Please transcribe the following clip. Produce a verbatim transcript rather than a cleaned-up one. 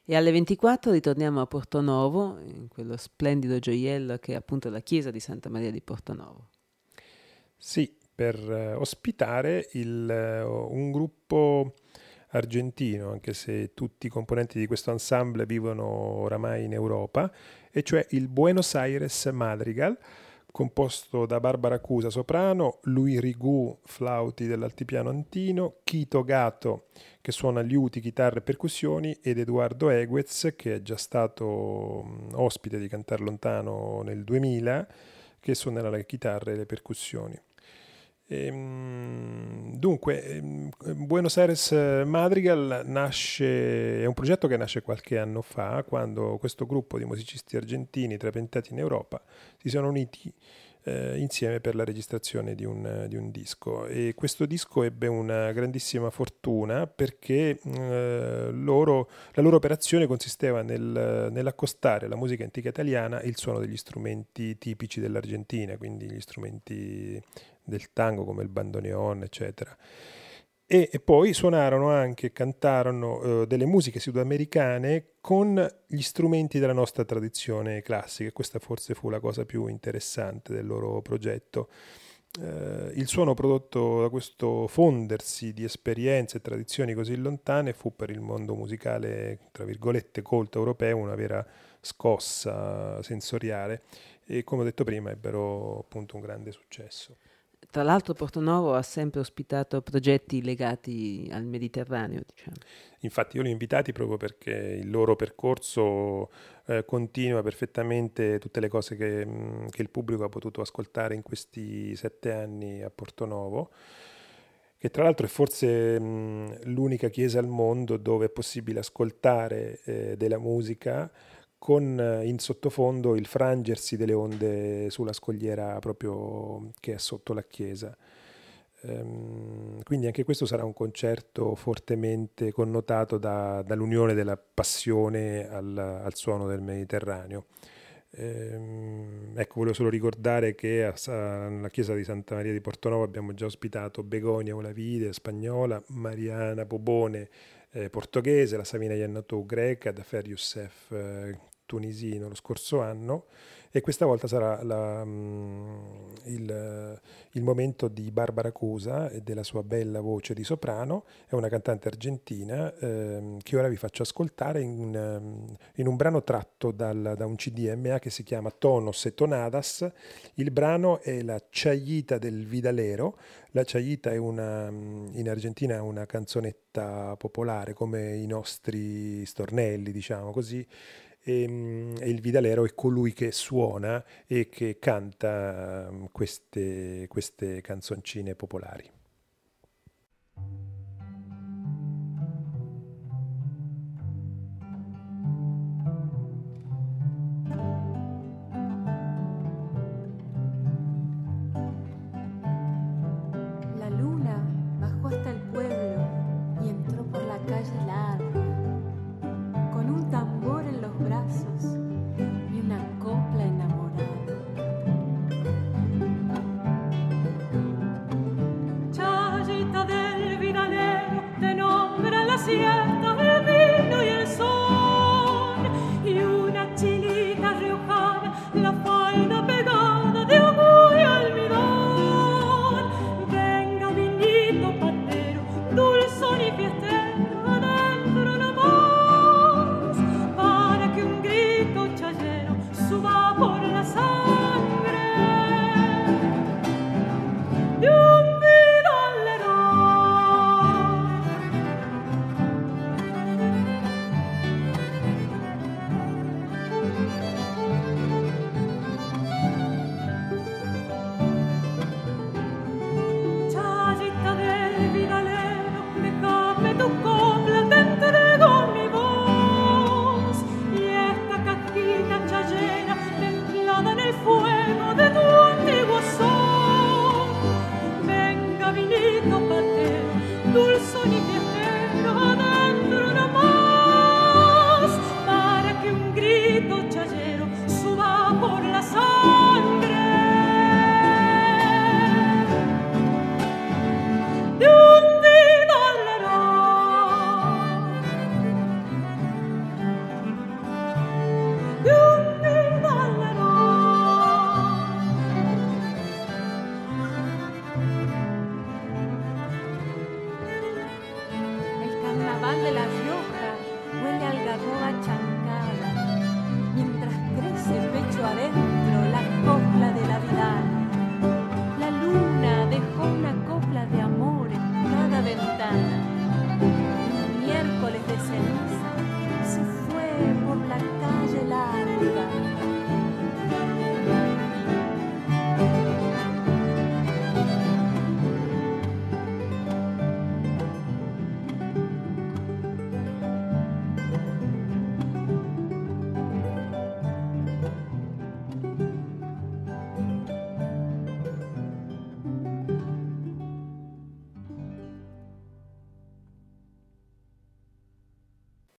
E alle ventiquattro ritorniamo a Portonovo, in quello splendido gioiello che è appunto la chiesa di Santa Maria di Portonovo. Sì, per eh, ospitare il, eh, un gruppo argentino, anche se tutti i componenti di questo ensemble vivono oramai in Europa, e cioè il Buenos Aires Madrigal, composto da Barbara Cusa soprano, Louis Rigou flauti dell'altipiano antino, Chito Gato che suona liuti, chitarre e percussioni ed Edoardo Eguez che è già stato mh, ospite di Cantar Lontano nel duemila che suonerà le chitarre e le percussioni. Ehm, dunque, ehm, Buenos Aires Madrigal nasce, è un progetto che nasce qualche anno fa, quando questo gruppo di musicisti argentini trapiantati in Europa si sono uniti eh, insieme per la registrazione di un, di un disco. E questo disco ebbe una grandissima fortuna perché eh, loro, la loro operazione consisteva nel, nell'accostare alla musica antica italiana il suono degli strumenti tipici dell'Argentina, quindi gli strumenti del tango come il bandoneon, eccetera. E, e poi suonarono anche, cantarono eh, delle musiche sudamericane con gli strumenti della nostra tradizione classica. Questa forse fu la cosa più interessante del loro progetto. Eh, il suono prodotto da questo fondersi di esperienze e tradizioni così lontane fu per il mondo musicale, tra virgolette, colto europeo una vera scossa sensoriale e come ho detto prima ebbero appunto un grande successo. Tra l'altro Portonovo ha sempre ospitato progetti legati al Mediterraneo, diciamo. Infatti io li ho invitati proprio perché il loro percorso eh, continua perfettamente tutte le cose che, mh, che il pubblico ha potuto ascoltare in questi sette anni a Portonovo, che tra l'altro è forse mh, l'unica chiesa al mondo dove è possibile ascoltare eh, della musica con eh, in sottofondo il frangersi delle onde sulla scogliera proprio che è sotto la chiesa. Ehm, quindi anche questo sarà un concerto fortemente connotato da- dall'unione della passione al, al suono del Mediterraneo. Ehm, ecco, volevo solo ricordare che a Sa- alla chiesa di Santa Maria di Portonovo abbiamo già ospitato Begonia Olavide, spagnola, Mariana Bobone, eh, portoghese, la Savina Iannatou greca, Dafer Youssef, eh, tunisino lo scorso anno e questa volta sarà la, mm, il, il momento di Barbara Cusa e della sua bella voce di soprano, è una cantante argentina ehm, che ora vi faccio ascoltare in, ehm, in un brano tratto dal- da un C D M A che si chiama Tonos e Tonadas. Il brano è la Chayita del Vidalero. La Chayita è una, mm, in Argentina è una canzonetta popolare come i nostri stornelli, diciamo così, e, mm, e il Vidalero è colui che suona e che canta mm, queste, queste canzoncine popolari.